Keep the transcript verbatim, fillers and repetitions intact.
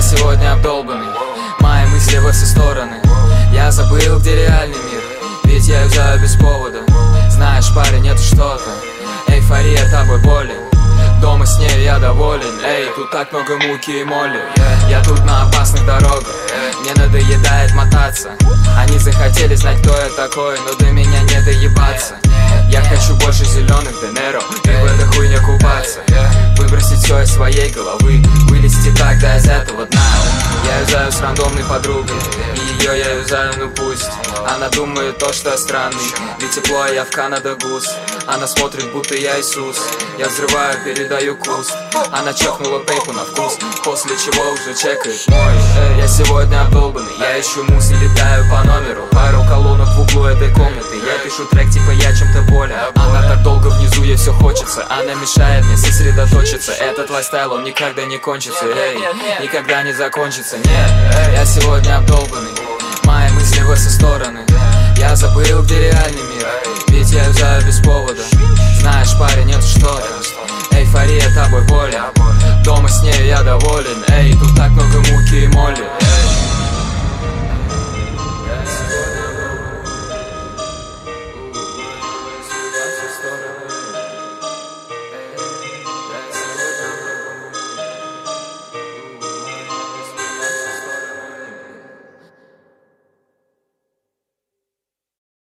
сегодня обдолбанный, мои мысли во все стороны. Я забыл, где реальный мир, ведь я юзаю без повода. Знаешь, парень, это что-то, эйфория тобой болен. Дома с ней я доволен, эй, тут так много муки и моли. Я тут на опасных дорогах, мне надоедает мотаться. Они захотели знать, кто я такой, но до меня не доебаться. Я хочу больше зеленых денеро и в этой хуйне купаться. Выбросить все из своей головы, вылезти тогда из этого дна. Я юзаю с рандомной подругой, и ее я юзаю, ну пусть. Она думает то, что я странный, ведь тепло, я в Канада гус. Она смотрит, будто я Иисус. Я взрываю, передаю куст. Она чокнула пейпу на вкус, после чего уже чекает мой. Эй, я сегодня обдолбанный, я ищу мус и летаю по номеру. Пару колонок в углу этой комнаты, я пишу трек типа я чем-то болен. Она так долго внизу, ей все хочется, она мешает мне сосредоточиться. Этот лайфстайл, он никогда не кончится, эй, никогда не закончится, нет. Я сегодня обдолбанный, мои мысли во все стороны. Я забыл, где реальный мир, ведь я юзаю без повода. Знаешь, парень, это что-то, эйфория тобой болен. Дома с ней я доволен, эй, тут так много муки и моли.